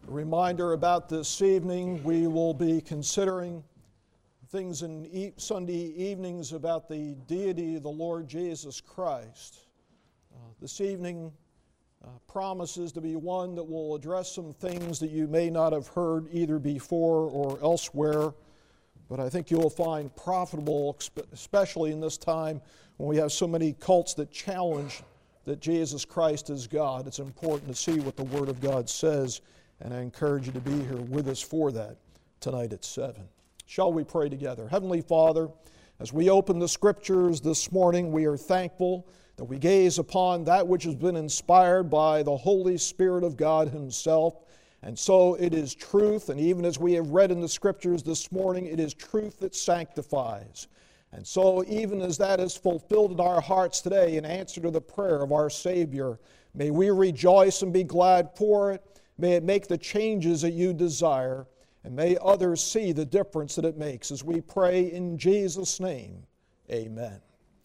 A reminder about this evening, we will be considering things in Sunday evenings about the deity of the Lord Jesus Christ. This evening promises to be one that will address some things that you may not have heard either before or elsewhere, but I think you'll find profitable, especially in this time when we have so many cults that challenge that Jesus Christ is God. It's important to see what the Word of God says, and I encourage you to be here with us for that tonight at 7. Shall we pray together? Heavenly Father, as we open the Scriptures this morning, we are thankful that we gaze upon that which has been inspired by the Holy Spirit of God Himself. And so it is truth, and even as we have read in the Scriptures this morning, it is truth that sanctifies. And so even as that is fulfilled in our hearts today in answer to the prayer of our Savior, may we rejoice and be glad for it. May it make the changes that you desire, and may others see the difference that it makes. As we pray in Jesus' name, amen.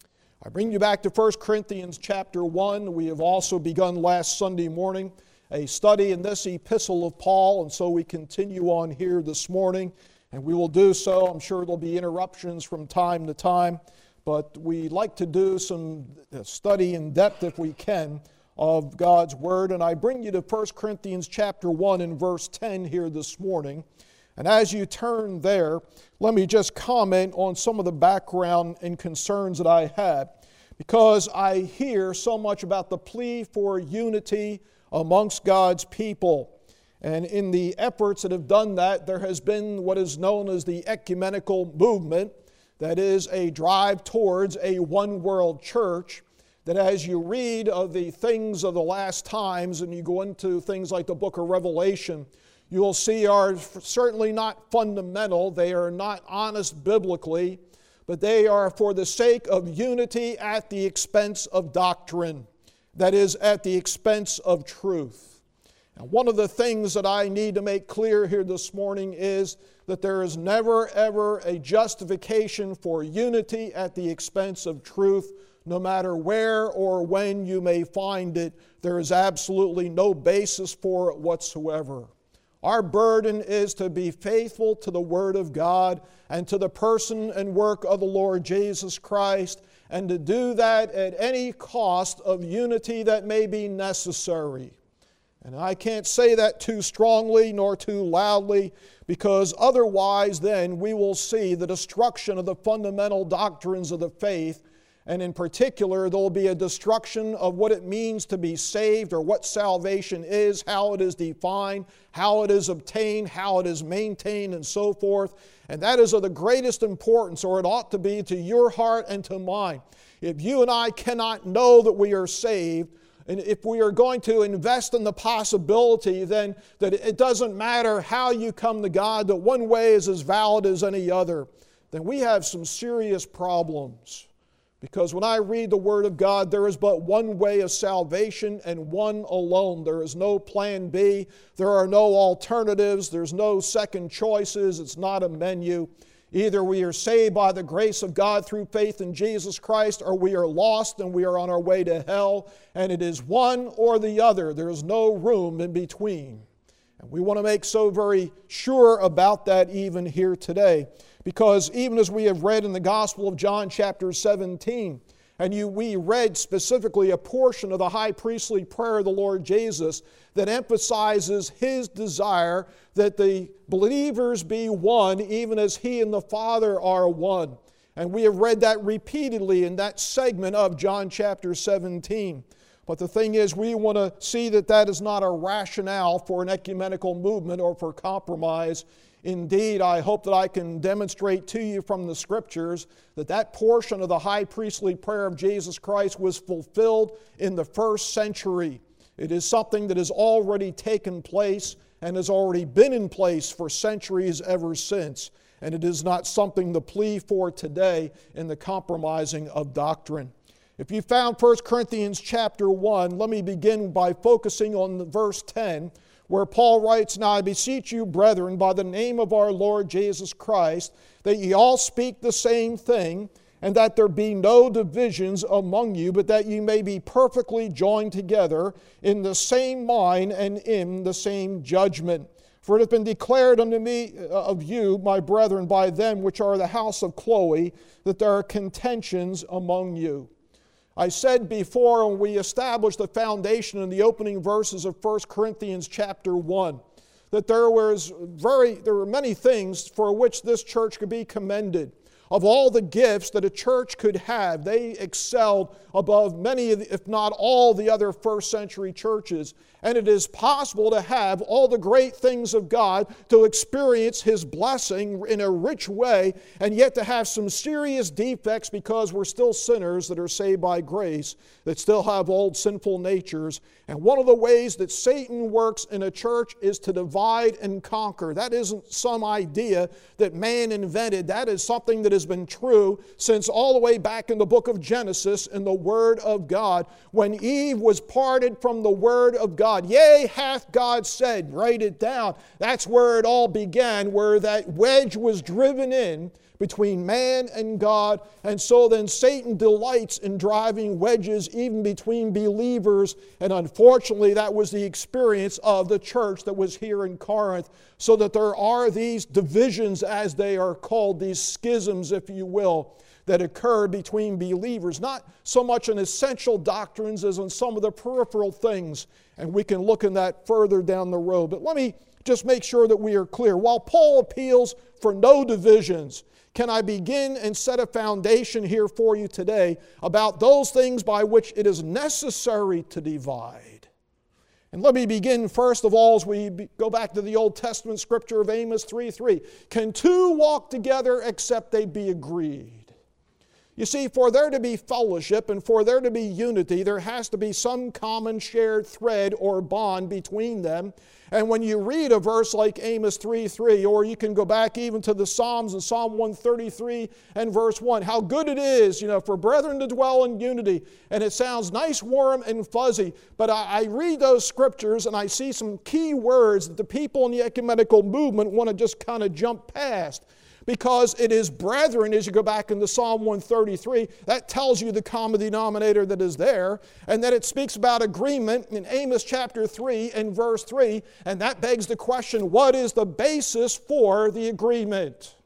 I bring you back to 1 Corinthians chapter 1. We have also begun last Sunday morning a study in this epistle of Paul, and so we continue on here this morning, and we will do so. I'm sure there'll be interruptions from time to time, but we like to do some study in depth if we can of God's Word. And I bring you to 1 Corinthians chapter 1 and verse 10 here this morning. And as you turn there, let me just comment on some of the background and concerns that I have, because I hear so much about the plea for unity amongst God's people. And in the efforts that have done that, there has been what is known as the ecumenical movement, that is a drive towards a one-world church, that as you read of the things of the last times and you go into things like the book of Revelation, you will see are certainly not fundamental, they are not honest biblically, but they are for the sake of unity at the expense of doctrine, that is, at the expense of truth. And one of the things that I need to make clear here this morning is that there is never ever a justification for unity at the expense of truth. No matter where or when you may find it, there is absolutely no basis for it whatsoever. Our burden is to be faithful to the Word of God and to the person and work of the Lord Jesus Christ, and to do that at any cost of unity that may be necessary. And I can't say that too strongly nor too loudly, because otherwise then we will see the destruction of the fundamental doctrines of the faith. And in particular, there will be a destruction of what it means to be saved, or what salvation is, how it is defined, how it is obtained, how it is maintained, and so forth. And that is of the greatest importance, or it ought to be, to your heart and to mine. If you and I cannot know that we are saved, and if we are going to invest in the possibility then that it doesn't matter how you come to God, that one way is as valid as any other, then we have some serious problems. Because when I read the Word of God, there is but one way of salvation and one alone. There is no plan B. There are no alternatives. There's no second choices. It's not a menu. Either we are saved by the grace of God through faith in Jesus Christ, or we are lost and we are on our way to hell. And it is one or the other. There is no room in between. And we want to make so very sure about that even here today. Because even as we have read in the Gospel of John chapter 17, and we read specifically a portion of the high priestly prayer of the Lord Jesus that emphasizes His desire that the believers be one, even as He and the Father are one. And we have read that repeatedly in that segment of John chapter 17. But the thing is, we want to see that that is not a rationale for an ecumenical movement or for compromise. Indeed, I hope that I can demonstrate to you from the Scriptures that that portion of the high priestly prayer of Jesus Christ was fulfilled in the first century. It is something that has already taken place and has already been in place for centuries ever since. And it is not something to plea for today in the compromising of doctrine. If you found 1 Corinthians chapter 1, let me begin by focusing on verse 10, where Paul writes, "Now I beseech you, brethren, by the name of our Lord Jesus Christ, that ye all speak the same thing, and that there be no divisions among you, but that you may be perfectly joined together in the same mind and in the same judgment. For it hath been declared unto me of you, my brethren, by them which are the house of Chloe, that there are contentions among you. I said before, when we established the foundation in the opening verses of 1 Corinthians chapter 1, that there were many things for which this church could be commended. Of all the gifts that a church could have, they excelled above many, if not all, the other first century churches. And it is possible to have all the great things of God, to experience His blessing in a rich way, and yet to have some serious defects because we're still sinners that are saved by grace, that still have old sinful natures. And one of the ways that Satan works in a church is to divide and conquer. That isn't some idea that man invented. That is something that has been true since all the way back in the book of Genesis in the Word of God, when Eve was parted from the Word of God. Yea, hath God said. Write it down. That's where it all began, where that wedge was driven in between man and God. And so then Satan delights in driving wedges even between believers. And unfortunately, that was the experience of the church that was here in Corinth. So that there are these divisions, as they are called, these schisms, if you will, that occur between believers. Not so much in essential doctrines as in some of the peripheral things. And we can look in that further down the road. But let me just make sure that we are clear. While Paul appeals for no divisions, can I begin and set a foundation here for you today about those things by which it is necessary to divide? And let me begin first of all as we go back to the Old Testament scripture of Amos 3:3. Can two walk together except they be agreed? You see, for there to be fellowship and for there to be unity, there has to be some common shared thread or bond between them. And when you read a verse like Amos 3:3, or you can go back even to the Psalms in Psalm 133 and verse 1, how good it is, for brethren to dwell in unity. And it sounds nice, warm, and fuzzy. But I read those scriptures and I see some key words that the people in the ecumenical movement want to just kind of jump past. Because it is brethren, as you go back into Psalm 133, that tells you the common denominator that is there. And then it speaks about agreement in Amos chapter 3 and verse 3. And that begs the question, what is the basis for the agreement?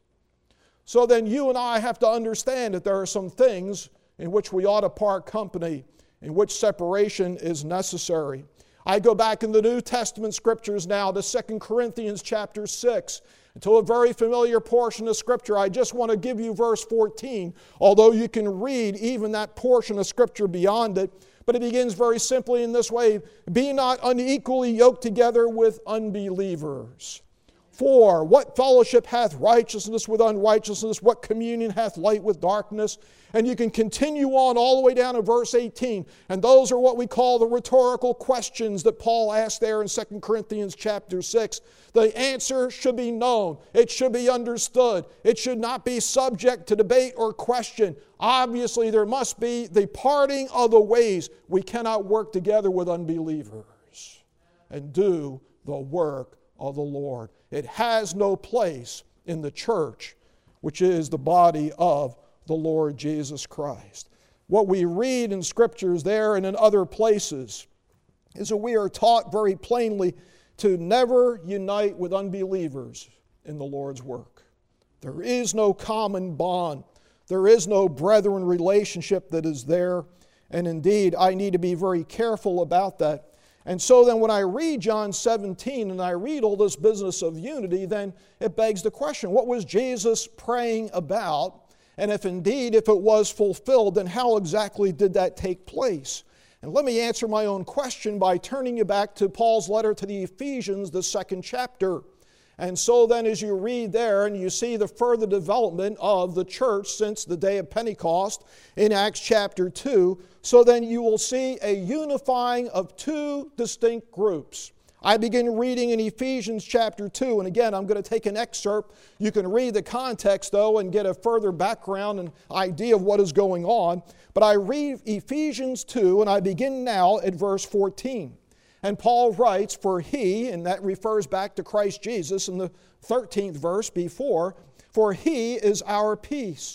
So then you and I have to understand that there are some things in which we ought to part company, in which separation is necessary. I go back in the New Testament scriptures now to 2 Corinthians chapter 6. To a very familiar portion of Scripture. I just want to give you verse 14, although you can read even that portion of Scripture beyond it. But it begins very simply in this way, be not unequally yoked together with unbelievers. For what fellowship hath righteousness with unrighteousness? What communion hath light with darkness? And you can continue on all the way down to verse 18. And those are what we call the rhetorical questions that Paul asked there in 2 Corinthians chapter 6. The answer should be known. It should be understood. It should not be subject to debate or question. Obviously, there must be the parting of the ways. We cannot work together with unbelievers and do the work of the Lord. It has no place in the church, which is the body of the Lord Jesus Christ. What we read in scriptures there and in other places is that we are taught very plainly to never unite with unbelievers in the Lord's work. There is no common bond. There is no brethren relationship that is there. And indeed, I need to be very careful about that. And so then when I read John 17 and I read all this business of unity, then it begs the question, what was Jesus praying about? And if indeed, if it was fulfilled, then how exactly did that take place? And let me answer my own question by turning you back to Paul's letter to the Ephesians, the 2nd chapter. And so then as you read there and you see the further development of the church since the day of Pentecost in Acts chapter 2, so then you will see a unifying of two distinct groups. I begin reading in Ephesians chapter 2, and again, I'm going to take an excerpt. You can read the context, though, and get a further background and idea of what is going on. But I read Ephesians 2, and I begin now at verse 14. And Paul writes, for he, and that refers back to Christ Jesus in the 13th verse before, for he is our peace,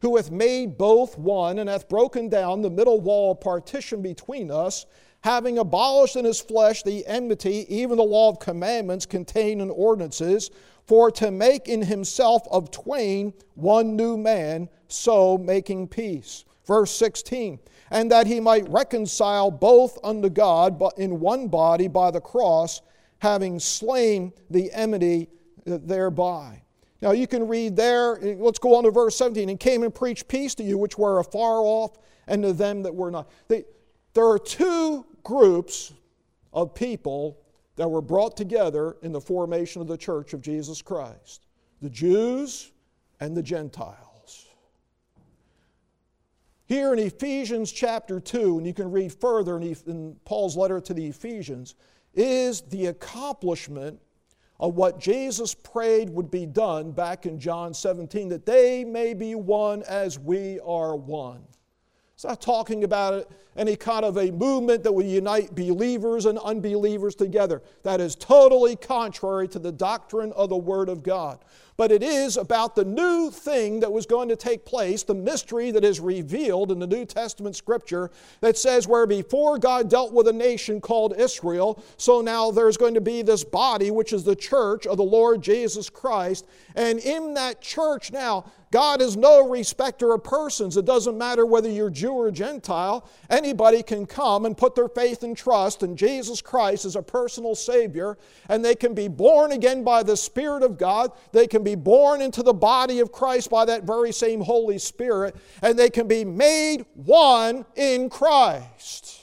who hath made both one, and hath broken down the middle wall of partition between us, having abolished in his flesh the enmity, even the law of commandments contained in ordinances, for to make in himself of twain one new man, so making peace. Verse 16, and that he might reconcile both unto God but in one body by the cross, having slain the enmity thereby. Now you can read there, let's go on to verse 17, and came and preached peace to you which were afar off, and to them that were not. There are two groups of people that were brought together in the formation of the Church of Jesus Christ: the Jews and the Gentiles. Here in Ephesians chapter 2, and you can read further in Paul's letter to the Ephesians, is the accomplishment of what Jesus prayed would be done back in John 17, that they may be one as we are one. It's not talking about any kind of a movement that would unite believers and unbelievers together. That is totally contrary to the doctrine of the Word of God. But it is about the new thing that was going to take place, the mystery that is revealed in the New Testament Scripture that says where before God dealt with a nation called Israel, so now there's going to be this body which is the church of the Lord Jesus Christ. And in that church now, God is no respecter of persons. It doesn't matter whether you're Jew or Gentile. Anybody can come and put their faith and trust in Jesus Christ as a personal Savior, and they can be born again by the Spirit of God. They can be born into the body of Christ by that very same Holy Spirit, and they can be made one in Christ.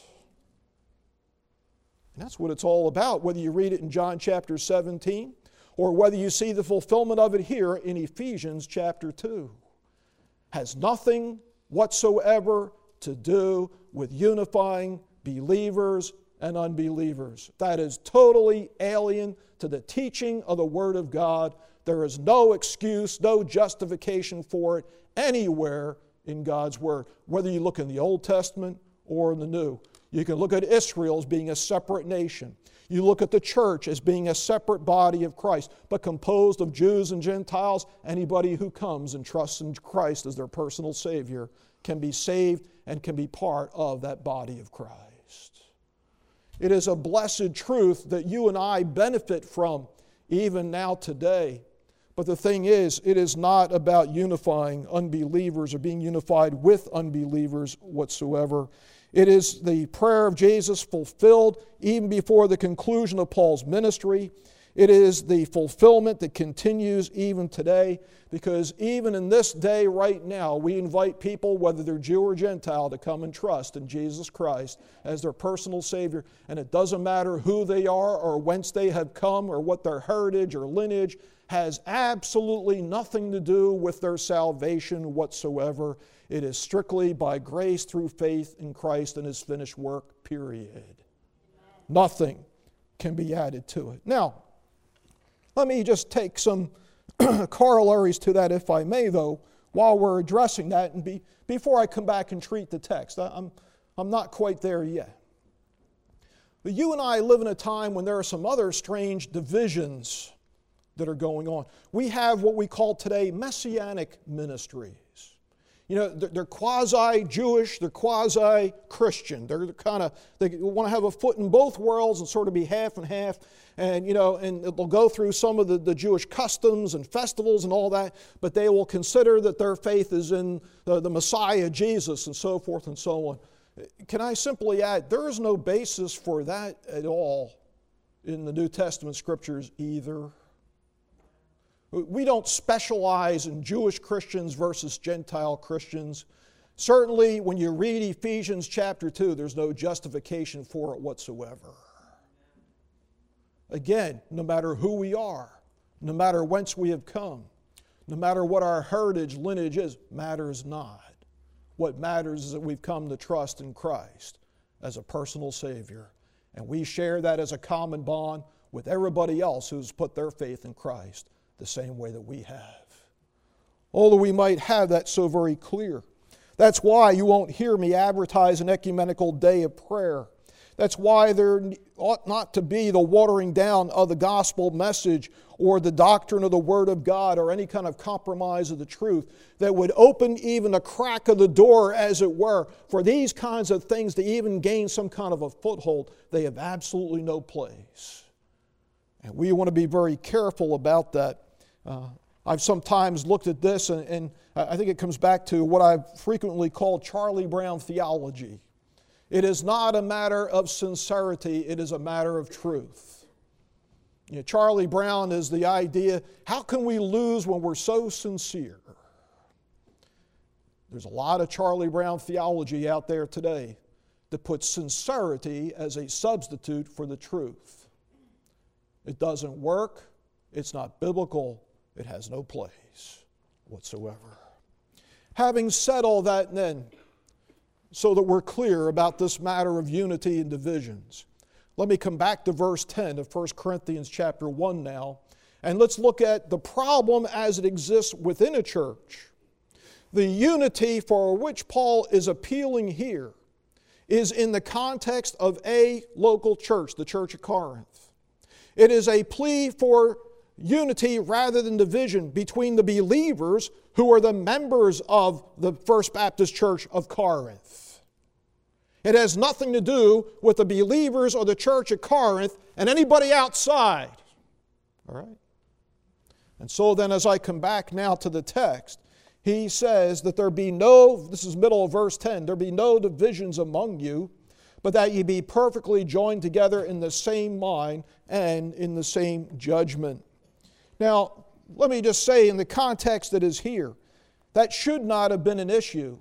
And that's what it's all about, whether you read it in John chapter 17, or whether you see the fulfillment of it here in Ephesians chapter 2. Has nothing whatsoever to do with unifying believers and unbelievers. That is totally alien to the teaching of the Word of God. There is no excuse, no justification for it anywhere in God's Word, whether you look in the Old Testament or in the New. You can look at Israel as being a separate nation. You look at the church as being a separate body of Christ, but composed of Jews and Gentiles. Anybody who comes and trusts in Christ as their personal Savior can be saved and can be part of that body of Christ. It is a blessed truth that you and I benefit from even now today. But the thing is, it is not about unifying unbelievers or being unified with unbelievers whatsoever. It is the prayer of Jesus fulfilled even before the conclusion of Paul's ministry. It is the fulfillment that continues even today, because even in this day right now, we invite people, whether they're Jew or Gentile, to come and trust in Jesus Christ as their personal Savior. And it doesn't matter who they are or whence they have come or what their heritage or lineage has absolutely nothing to do with their salvation whatsoever. It is strictly by grace through faith in Christ and His finished work, period. Nothing can be added to it. Now, let me just take some corollaries to that, if I may, though, while we're addressing that, and before I come back and treat the text. I'm not quite there yet. But you and I live in a time when there are some other strange divisions that are going on. We have what we call today messianic ministries. You know, they're quasi-Jewish, they're quasi-Christian. They want to have a foot in both worlds and sort of be half and half. And, you know, and they'll go through some of the Jewish customs and festivals and all that, but they will consider that their faith is in the Messiah, Jesus, and so forth and so on. Can I simply add, there is no basis for that at all in the New Testament Scriptures either. We don't specialize in Jewish Christians versus Gentile Christians. Certainly, when you read Ephesians chapter 2, there's no justification for it whatsoever. Again, no matter who we are, no matter whence we have come, no matter what our heritage, lineage is, matters not. What matters is that we've come to trust in Christ as a personal Savior. And we share that as a common bond with everybody else who's put their faith in Christ the same way that we have. Although we might have that so very clear. That's why you won't hear me advertise an ecumenical day of prayer. That's why there ought not to be the watering down of the gospel message or the doctrine of the Word of God or any kind of compromise of the truth that would open even a crack of the door, as it were, for these kinds of things to even gain some kind of a foothold. They have absolutely no place. And we want to be very careful about that. I've sometimes looked at this, and I think it comes back to what I've frequently called Charlie Brown theology. It is not a matter of sincerity, it is a matter of truth. You know, Charlie Brown is the idea, how can we lose when we're so sincere? There's a lot of Charlie Brown theology out there today that puts sincerity as a substitute for the truth. It doesn't work, it's not biblical, it has no place whatsoever. Having said all that then, so that we're clear about this matter of unity and divisions, let me come back to verse 10 of 1 Corinthians chapter 1 now, and let's look at the problem as it exists within a church. The unity for which Paul is appealing here is in the context of a local church, the church of Corinth. It is a plea for unity rather than division between the believers who are the members of the First Baptist Church of Corinth. It has nothing to do with the believers or the church at Corinth and anybody outside. All right? And so then as I come back now to the text, he says that there be no, this is middle of verse 10, there be no divisions among you, but that ye be perfectly joined together in the same mind and in the same judgment. Now, let me just say in the context that is here, that should not have been an issue.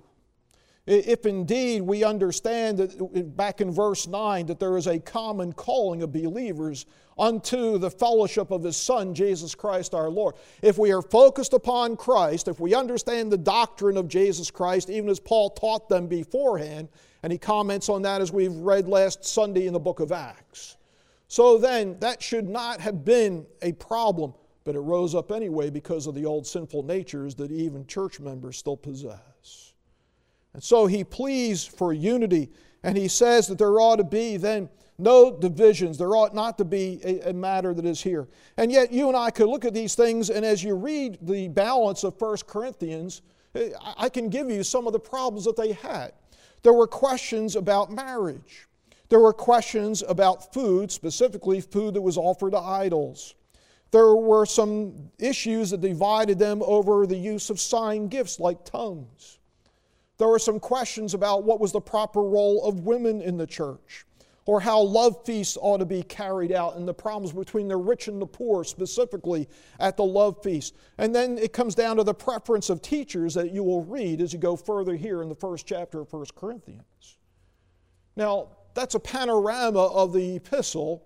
If indeed we understand that back in verse 9 that there is a common calling of believers unto the fellowship of His Son, Jesus Christ our Lord. If we are focused upon Christ, if we understand the doctrine of Jesus Christ, even as Paul taught them beforehand, and he comments on that as we've read last Sunday in the book of Acts. So then, that should not have been a problem, but it rose up anyway because of the old sinful natures that even church members still possess. And so he pleads for unity, and he says that there ought to be then no divisions. There ought not to be a matter that is here. And yet you and I could look at these things, and as you read the balance of 1 Corinthians, I can give you some of the problems that they had. There were questions about marriage. There were questions about food, specifically food that was offered to idols. There were some issues that divided them over the use of sign gifts like tongues. There were some questions about what was the proper role of women in the church, or how love feasts ought to be carried out, and the problems between the rich and the poor, specifically at the love feast. And then it comes down to the preference of teachers that you will read as you go further here in the first chapter of 1 Corinthians. Now, that's a panorama of the epistle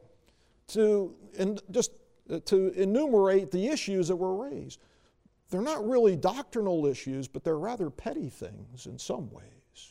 to enumerate the issues that were raised. They're not really doctrinal issues, but they're rather petty things in some ways.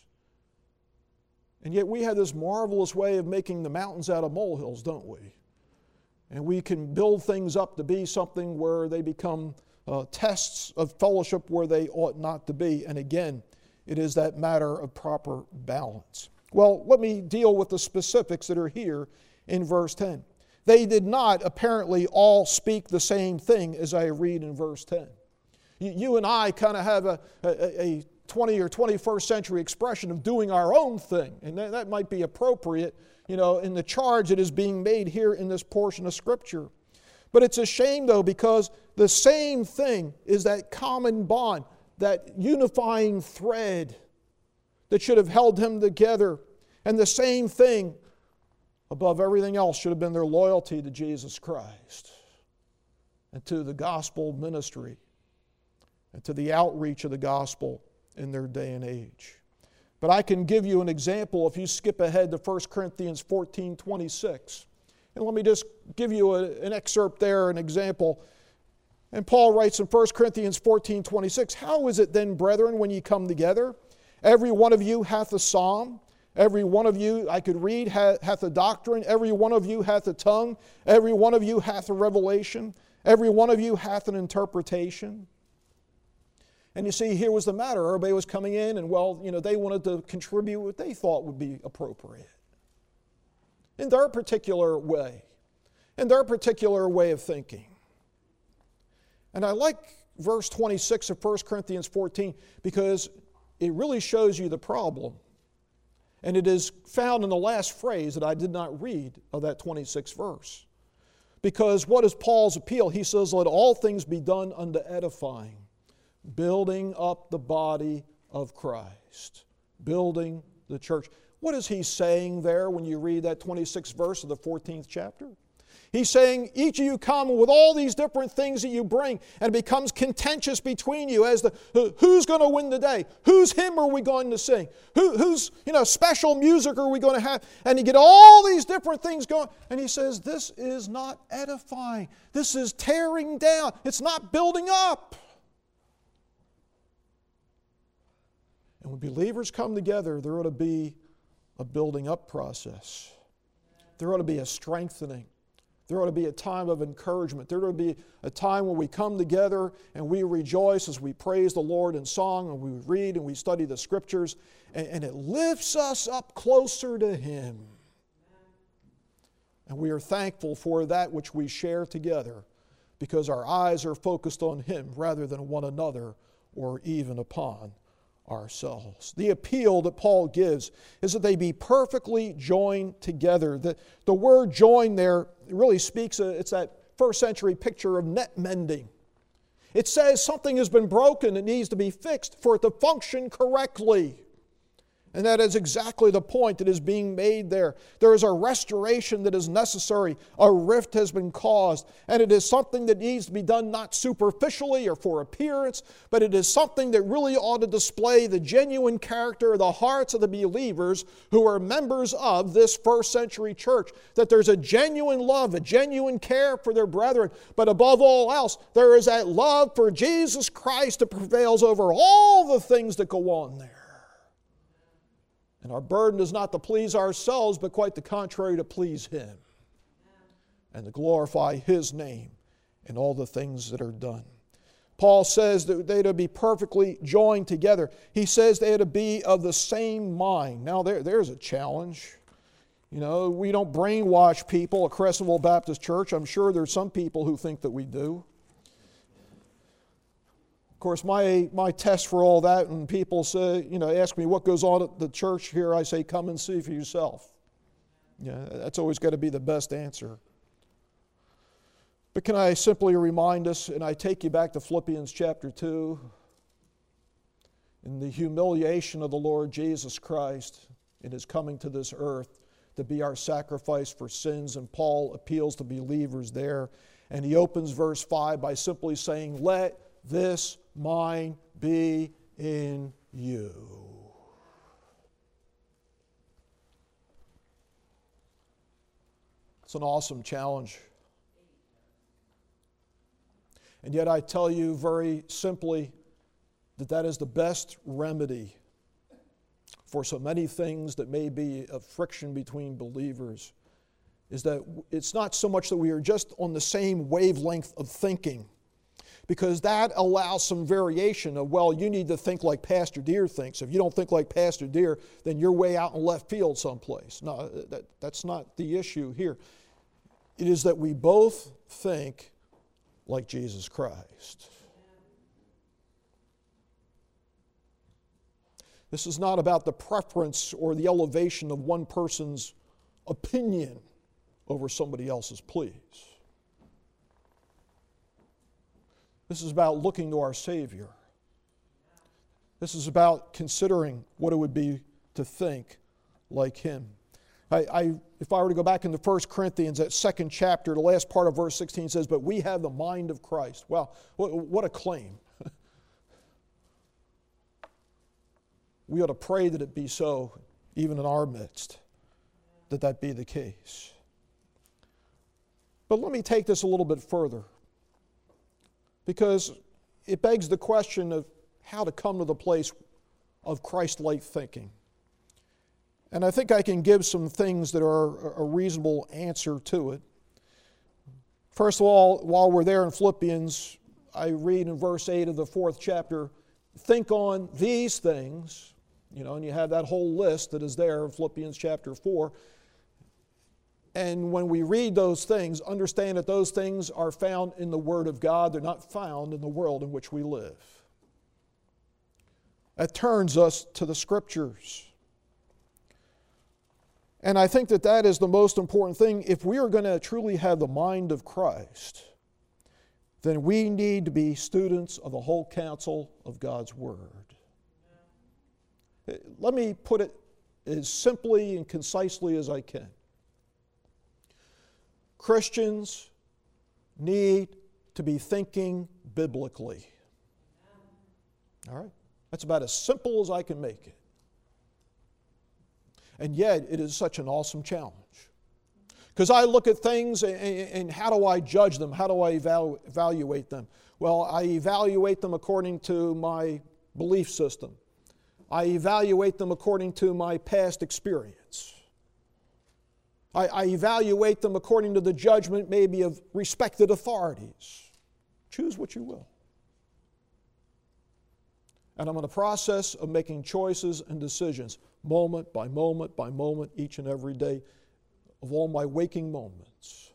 And yet we have this marvelous way of making the mountains out of molehills, don't we? And we can build things up to be something where they become tests of fellowship where they ought not to be. And again, it is that matter of proper balance. Well, let me deal with the specifics that are here in verse 10. They did not apparently all speak the same thing as I read in verse 10. You and I kind of have a 20 or 21st century expression of doing our own thing. And that might be appropriate, in the charge that is being made here in this portion of Scripture. But it's a shame, though, because the same thing is that common bond, that unifying thread that should have held them together. And the same thing, above everything else, should have been their loyalty to Jesus Christ and to the gospel ministry and to the outreach of the gospel in their day and age. But I can give you an example if you skip ahead to 1 Corinthians 14:26. And let me just give you an excerpt there, an example. And Paul writes in 1 Corinthians 14:26, "How is it then, brethren, when ye come together? Every one of you hath a psalm. Every one of you, I could read, hath a doctrine. Every one of you hath a tongue. Every one of you hath a revelation. Every one of you hath an interpretation." And you see, here was the matter. Everybody was coming in and, they wanted to contribute what they thought would be appropriate. in their particular way, in their particular way of thinking. And I like verse 26 of 1 Corinthians 14 because it really shows you the problem. And it is found in the last phrase that I did not read of that 26th verse. Because what is Paul's appeal? He says, let all things be done unto edifying, building up the body of Christ, building the church. What is he saying there when you read that 26th verse of the 14th chapter? He's saying, each of you come with all these different things that you bring, and it becomes contentious between you as to who's going to win the day, whose hymn are we going to sing, whose special music are we going to have, and you get all these different things going, and he says, this is not edifying, this is tearing down, it's not building up. And when believers come together, there ought to be a building up process. There ought to be a strengthening. There ought to be a time of encouragement. There ought to be a time when we come together and we rejoice as we praise the Lord in song and we read and we study the Scriptures, and it lifts us up closer to Him. And we are thankful for that which we share together because our eyes are focused on Him rather than one another or even upon ourselves. The appeal that Paul gives is that they be perfectly joined together. The word join there really speaks, it's that first century picture of net mending. It says something has been broken, it needs to be fixed for it to function correctly. And that is exactly the point that is being made there. There is a restoration that is necessary. A rift has been caused. And it is something that needs to be done not superficially or for appearance, but it is something that really ought to display the genuine character of the hearts of the believers who are members of this first century church. That there's a genuine love, a genuine care for their brethren. But above all else, there is that love for Jesus Christ that prevails over all the things that go on there. And our burden is not to please ourselves, but quite the contrary, to please Him. And to glorify His name in all the things that are done. Paul says that they are to be perfectly joined together. He says they are to be of the same mind. Now there's a challenge. We don't brainwash people at Crescentville Baptist Church. I'm sure there's some people who think that we do. Of course, my test for all that, when people say, ask me what goes on at the church here, I say, come and see for yourself. That's always got to be the best answer. But can I simply remind us, and I take you back to Philippians chapter 2, in the humiliation of the Lord Jesus Christ in His coming to this earth to be our sacrifice for sins, and Paul appeals to believers there, and he opens verse 5 by simply saying, let this mind be in you. It's an awesome challenge. And yet I tell you very simply that is the best remedy for so many things that may be a friction between believers, is that it's not so much that we are just on the same wavelength of thinking, because that allows some variation of, well, you need to think like Pastor Deere thinks. If you don't think like Pastor Deere, then you're way out in left field someplace. No, that's not the issue here. It is that we both think like Jesus Christ. This is not about the preference or the elevation of one person's opinion over somebody else's pleas. This is about looking to our Savior. This is about considering what it would be to think like Him. If I were to go back into 1 Corinthians, that second chapter, the last part of verse 16 says, but we have the mind of Christ. Well, what a claim. We ought to pray that it be so, even in our midst, that be the case. But let me take this a little bit further, because it begs the question of how to come to the place of Christ-like thinking. And I think I can give some things that are a reasonable answer to it. First of all, while we're there in Philippians, I read in verse 8 of the 4th chapter, think on these things, and you have that whole list that is there in Philippians chapter 4. And when we read those things, understand that those things are found in the Word of God. They're not found in the world in which we live. That turns us to the Scriptures. And I think that that is the most important thing. If we are going to truly have the mind of Christ, then we need to be students of the whole counsel of God's Word. Let me put it as simply and concisely as I can. Christians need to be thinking biblically. All right? That's about as simple as I can make it. And yet, it is such an awesome challenge. Because I look at things and how do I judge them? How do I evaluate them? Well, I evaluate them according to my belief system. I evaluate them according to my past experience. I evaluate them according to the judgment maybe of respected authorities. Choose what you will. And I'm in the process of making choices and decisions, moment by moment by moment, each and every day of all my waking moments.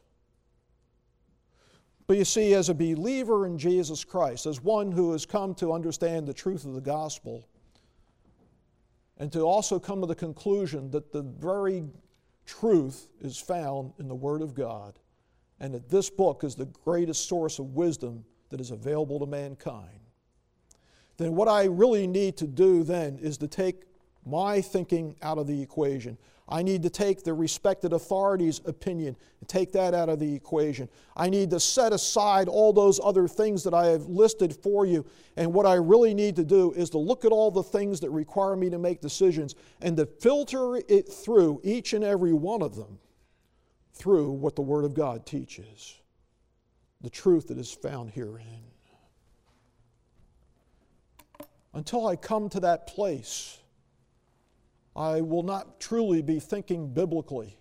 But you see, as a believer in Jesus Christ, as one who has come to understand the truth of the gospel, and to also come to the conclusion that the very truth is found in the Word of God, and that this book is the greatest source of wisdom that is available to mankind, then what I really need to do then is to take my thinking out of the equation. I need to take the respected authorities' opinion and take that out of the equation. I need to set aside all those other things that I have listed for you. And what I really need to do is to look at all the things that require me to make decisions and to filter it through, each and every one of them, through what the Word of God teaches, the truth that is found herein. Until I come to that place, I will not truly be thinking biblically.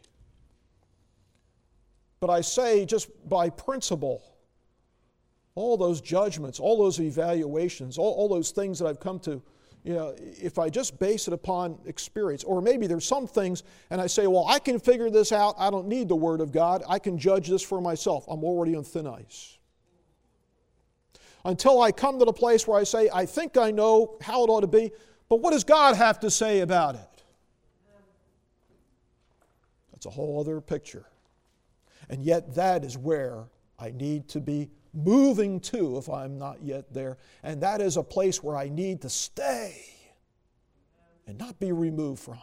But I say, just by principle, all those judgments, all those evaluations, all those things that I've come to, if I just base it upon experience, or maybe there's some things and I say, well, I can figure this out. I don't need the Word of God. I can judge this for myself. I'm already on thin ice. Until I come to the place where I say, I think I know how it ought to be, but what does God have to say about it? That's a whole other picture. And yet that is where I need to be moving to if I'm not yet there. And that is a place where I need to stay and not be removed from.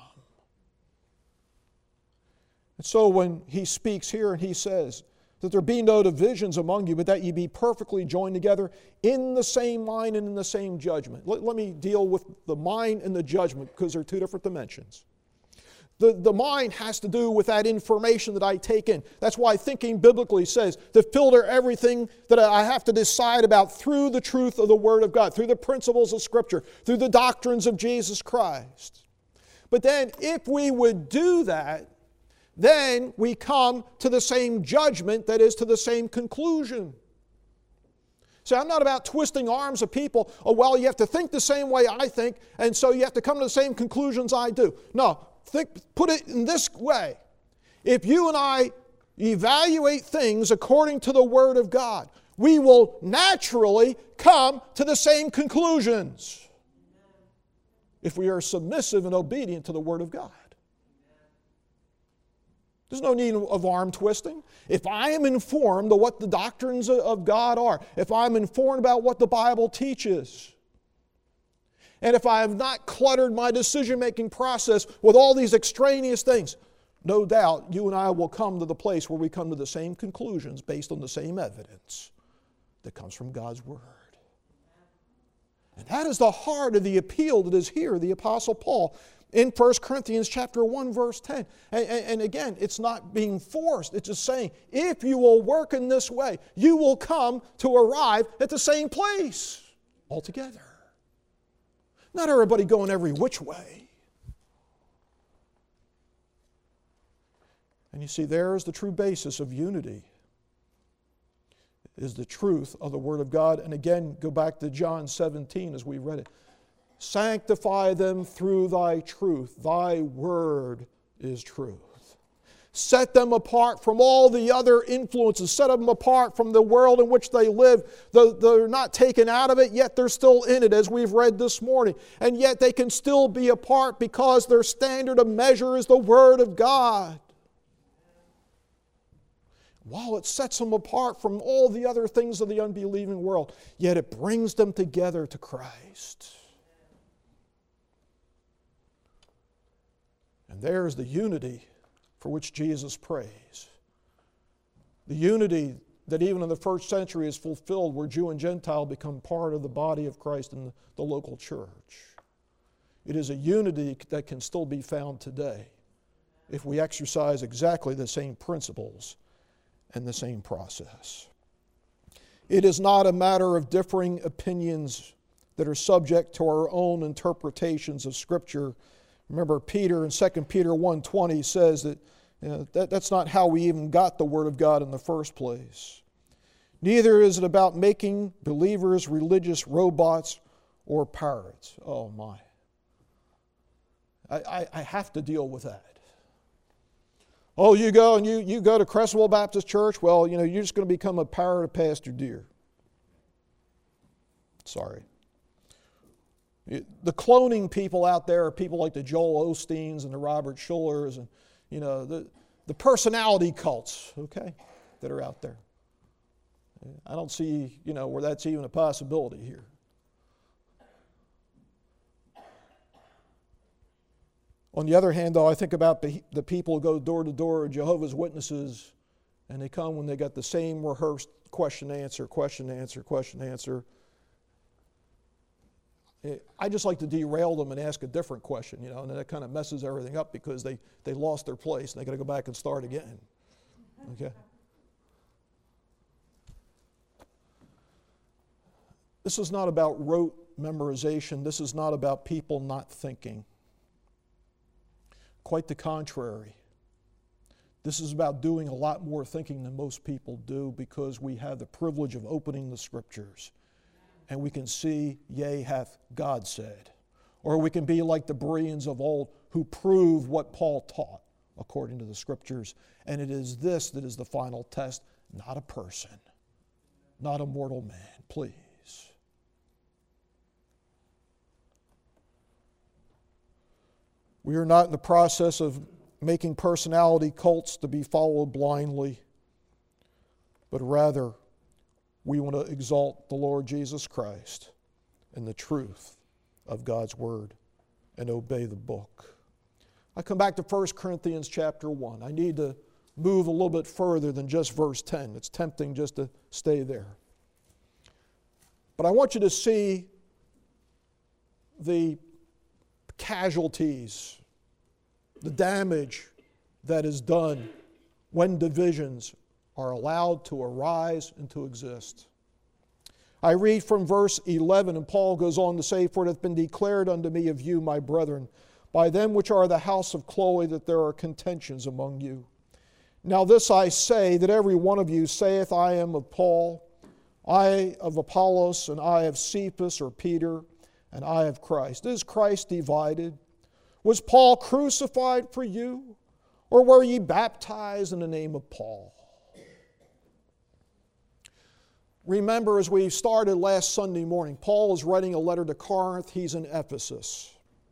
And so when he speaks here and he says that there be no divisions among you, but that ye be perfectly joined together in the same mind and in the same judgment. Let me deal with the mind and the judgment because they're two different dimensions. The mind has to do with that information that I take in. That's why thinking biblically says to filter everything that I have to decide about through the truth of the Word of God, through the principles of Scripture, through the doctrines of Jesus Christ. But then if we would do that, then we come to the same judgment, that is, to the same conclusion. So I'm not about twisting arms of people. Oh, well, you have to think the same way I think, and so you have to come to the same conclusions I do. No, put it in this way. If you and I evaluate things according to the Word of God, we will naturally come to the same conclusions if we are submissive and obedient to the Word of God. There's no need of arm twisting. If I am informed of what the doctrines of God are, if I'm informed about what the Bible teaches, and if I have not cluttered my decision-making process with all these extraneous things, no doubt you and I will come to the place where we come to the same conclusions based on the same evidence that comes from God's Word. And that is the heart of the appeal that is here, the Apostle Paul, in 1 Corinthians chapter 1, verse 10. And again, it's not being forced. It's just saying, if you will work in this way, you will come to arrive at the same place altogether. Not everybody going every which way. And you see, there is the true basis of unity, is the truth of the Word of God. And again, go back to John 17 as we read it. Sanctify them through thy truth. Thy word is truth. Set them apart from all the other influences. Set them apart from the world in which they live. They're not taken out of it, yet they're still in it, as we've read this morning. And yet they can still be apart because their standard of measure is the Word of God. While it sets them apart from all the other things of the unbelieving world, yet it brings them together to Christ. And there's the unity for which Jesus prays. The unity that even in the first century is fulfilled, where Jew and Gentile become part of the body of Christ in the local church. It is a unity that can still be found today if we exercise exactly the same principles and the same process. It is not a matter of differing opinions that are subject to our own interpretations of Scripture. Remember, Peter in 2 Peter 1:20 says that, that's not how we even got the Word of God in the first place. Neither is it about making believers religious robots or parrots. Oh my. I have to deal with that. Oh, you go and you go to Crescentwell Baptist Church, well, you're just going to become a parrot of Pastor Deere. Sorry. The cloning people out there are people like the Joel Osteens and the Robert Schullers and, the personality cults, okay, that are out there. I don't see, where that's even a possibility here. On the other hand, though, I think about the people who go door to door, Jehovah's Witnesses, and they come when they got the same rehearsed question, answer. I just like to derail them and ask a different question, and then that kind of messes everything up because they lost their place and they got to go back and start again. Okay? This is not about rote memorization. This is not about people not thinking. Quite the contrary. This is about doing a lot more thinking than most people do because we have the privilege of opening the Scriptures. And we can see, yea, hath God said. Or we can be like the Bereans of old who prove what Paul taught according to the Scriptures. And it is this that is the final test, not a person, not a mortal man, please. We are not in the process of making personality cults to be followed blindly, but rather we want to exalt the Lord Jesus Christ and the truth of God's Word and obey the book. I come back to 1 Corinthians chapter 1. I need to move a little bit further than just verse 10. It's tempting just to stay there. But I want you to see the casualties, the damage that is done when divisions are allowed to arise and to exist. I read from verse 11, and Paul goes on to say, "For it hath been declared unto me of you, my brethren, by them which are the house of Chloe, that there are contentions among you. Now this I say, that every one of you saith, I am of Paul, I of Apollos, and I of Cephas or Peter, and I of Christ. Is Christ divided? Was Paul crucified for you? Or were ye baptized in the name of Paul?" Remember, as we started last Sunday morning, Paul is writing a letter to Corinth. He's in Ephesus.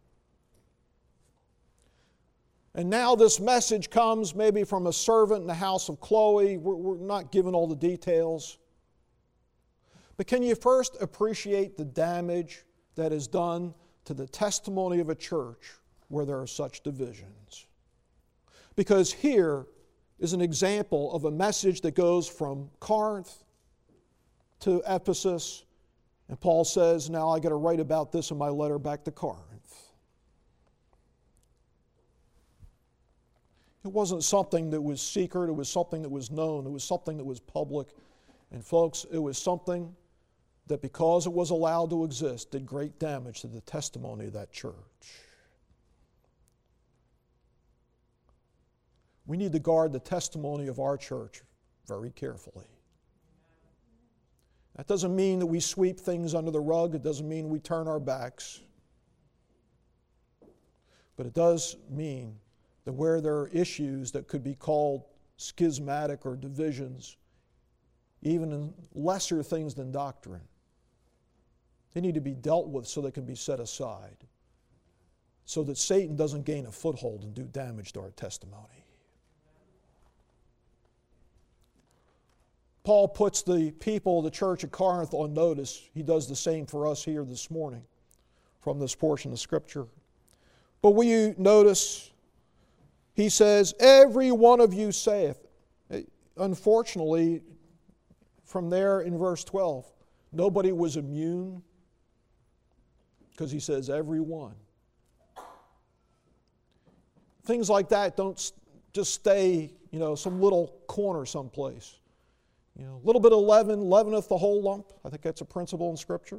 And now this message comes maybe from a servant in the house of Chloe. We're not given all the details. But can you first appreciate the damage that is done to the testimony of a church where there are such divisions? Because here is an example of a message that goes from Corinth to Ephesus, and Paul says, now I got to write about this in my letter back to Corinth. It wasn't something that was secret, it was something that was known, it was something that was public. And folks, it was something that because it was allowed to exist, did great damage to the testimony of that church. We need to guard the testimony of our church very carefully. That doesn't mean that we sweep things under the rug. It doesn't mean we turn our backs. But it does mean that where there are issues that could be called schismatic or divisions, even in lesser things than doctrine, they need to be dealt with so they can be set aside, so that Satan doesn't gain a foothold and do damage to our testimony. Paul puts the people of the church at Corinth on notice. He does the same for us here this morning from this portion of Scripture. But will you notice, he says, every one of you saith. Unfortunately, from there in verse 12, nobody was immune, because he says every one. Things like that don't just stay, some little corner someplace. A little bit of leaven leaveneth the whole lump. I think that's a principle in Scripture.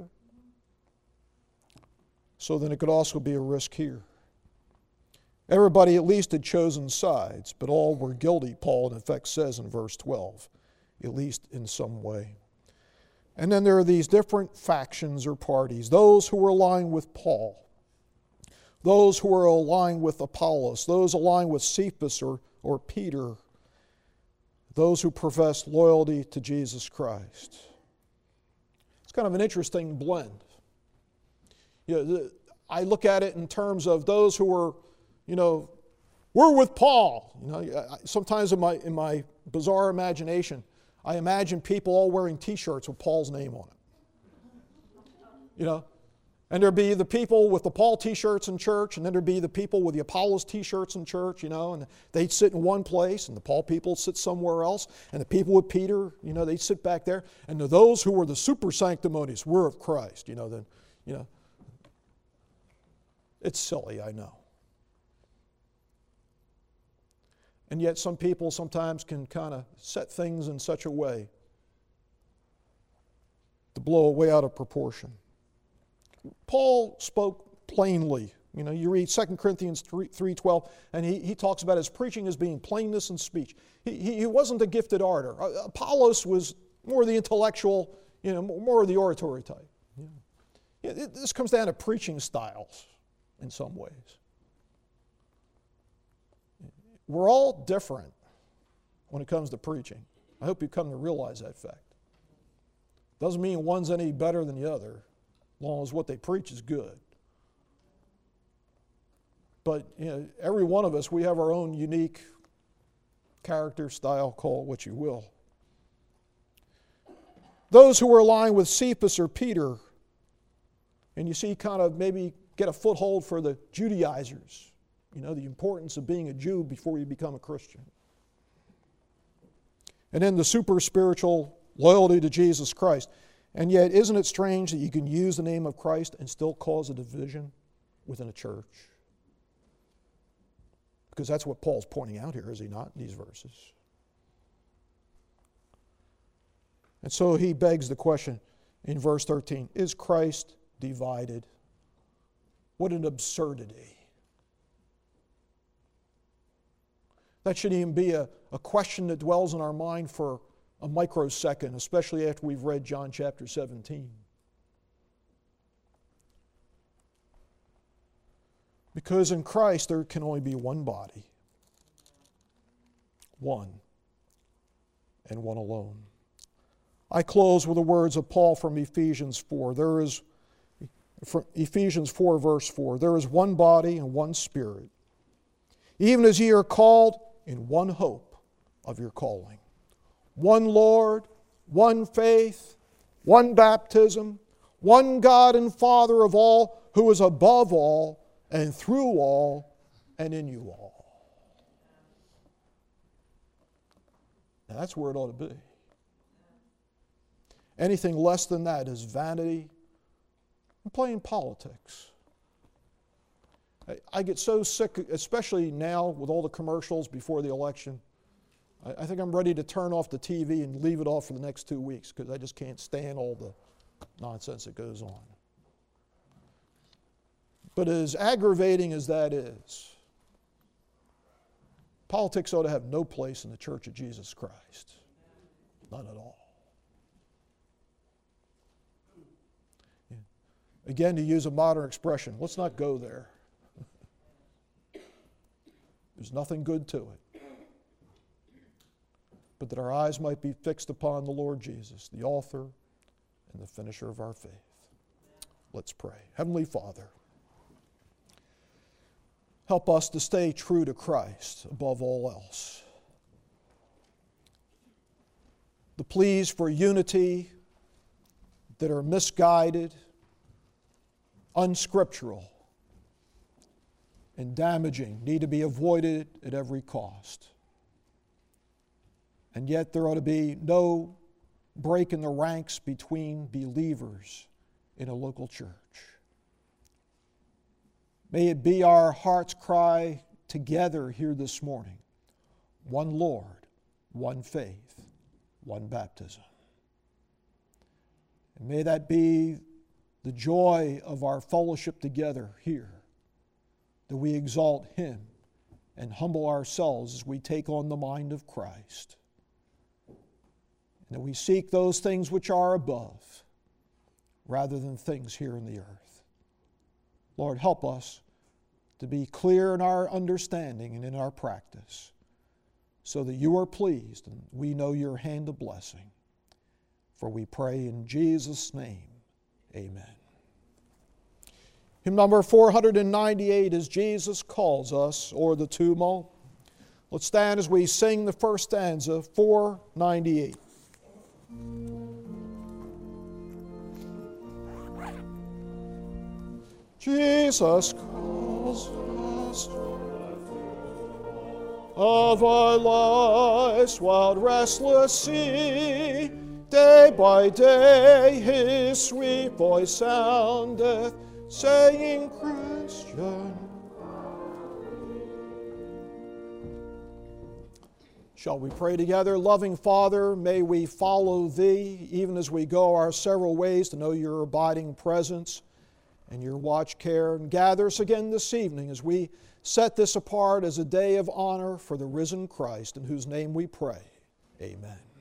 So then it could also be a risk here. Everybody at least had chosen sides, but all were guilty, Paul in effect says in verse 12, at least in some way. And then there are these different factions or parties, those who were aligned with Paul, those who were aligned with Apollos, those aligned with Cephas or Peter, those who professed loyalty to Jesus Christ. It's kind of an interesting blend. I look at it in terms of those who were, we're with Paul. Sometimes in my bizarre imagination, I imagine people all wearing T-shirts with Paul's name on it. And there'd be the people with the Paul T-shirts in church, and then there'd be the people with the Apollos T-shirts in church, and they'd sit in one place, and the Paul people sit somewhere else, and the people with Peter, they'd sit back there, and to those who were the super sanctimonious, we're of Christ, It's silly, I know. And yet some people sometimes can kind of set things in such a way to blow it way out of proportion. Paul spoke plainly. You read 2 Corinthians 3:12, and he talks about his preaching as being plainness in speech. He wasn't a gifted orator. Apollos was more the intellectual, more the oratory type. This comes down to preaching styles in some ways. We're all different when it comes to preaching. I hope you come to realize that fact. Doesn't mean one's any better than the other, as long as what they preach is good. But every one of us, we have our own unique character, style, call it what you will. Those who were aligned with Cephas or Peter, and you see kind of maybe get a foothold for the Judaizers, the importance of being a Jew before you become a Christian. And then the super spiritual loyalty to Jesus Christ. And yet, isn't it strange that you can use the name of Christ and still cause a division within a church? Because that's what Paul's pointing out here, is he not, in these verses? And so he begs the question in verse 13, is Christ divided? What an absurdity. That shouldn't even be a question that dwells in our mind for a microsecond, especially after we've read John chapter 17. Because in Christ there can only be one body, one, and one alone. I close with the words of Paul from Ephesians 4. From Ephesians 4, verse 4, there is one body and one Spirit, even as ye are called in one hope of your calling. One Lord, one faith, one baptism, one God and Father of all, who is above all, and through all, and in you all. Now that's where it ought to be. Anything less than that is vanity and playing politics. I get so sick, especially now with all the commercials before the election. I think I'm ready to turn off the TV and leave it off for the next 2 weeks because I just can't stand all the nonsense that goes on. But as aggravating as that is, politics ought to have no place in the Church of Jesus Christ. None at all. Yeah. Again, to use a modern expression, let's not go there. There's nothing good to it. But that our eyes might be fixed upon the Lord Jesus, the author and the finisher of our faith. Let's pray. Heavenly Father, help us to stay true to Christ above all else. The pleas for unity that are misguided, unscriptural, and damaging need to be avoided at every cost. And yet there ought to be no break in the ranks between believers in a local church. May it be our heart's cry together here this morning. One Lord, one faith, one baptism. And may that be the joy of our fellowship together here, that we exalt Him and humble ourselves as we take on the mind of Christ. And that we seek those things which are above rather than things here in the earth. Lord, help us to be clear in our understanding and in our practice so that you are pleased and we know your hand of blessing. For we pray in Jesus' name, amen. Hymn number 498 is Jesus Calls Us, or the Tumult. Let's stand as we sing the first stanza, 498. Jesus calls us of our life's wild restless sea. Day by day His sweet voice soundeth, saying, Christian. Shall we pray together? Loving Father, may we follow Thee even as we go our several ways to know Your abiding presence and Your watch care. And gather us again this evening as we set this apart as a day of honor for the risen Christ, in whose name we pray. Amen.